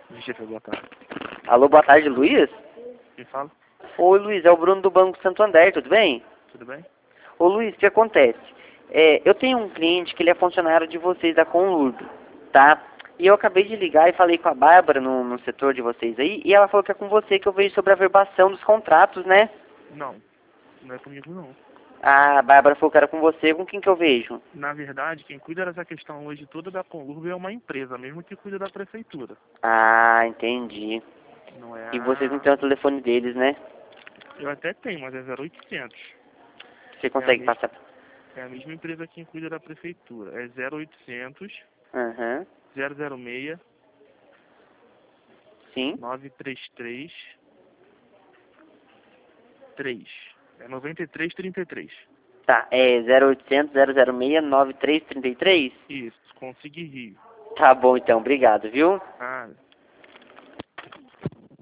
Chefe, boa tarde. Alô, boa tarde, Luiz? Quem fala? Oi, Luiz, é o Bruno do Banco Santander, tudo bem? Tudo bem? Ô, Luiz, o que acontece? Eu tenho um cliente que ele é funcionário de vocês da Conlurb, tá? E eu acabei de ligar e falei com a Bárbara no setor de vocês aí, e ela falou que é com você que eu vejo sobre a verbação dos contratos, né? Não, não é comigo não. A Bárbara falou que era com você, com quem que eu vejo? Na verdade, quem cuida dessa questão hoje toda da Conlurb é uma empresa, mesmo que cuida da prefeitura. Ah, entendi. Não é E vocês não a... têm o telefone deles, né? Eu até tenho, mas é 0800. Você É a, consegue mes... passar? é a mesma empresa quem cuida da prefeitura. É 0800 Aham, 006 sim. 933 3. É 9333. Tá, é 0800 006 9333? Isso, consegui rir. Tá bom então, obrigado, viu? Ah,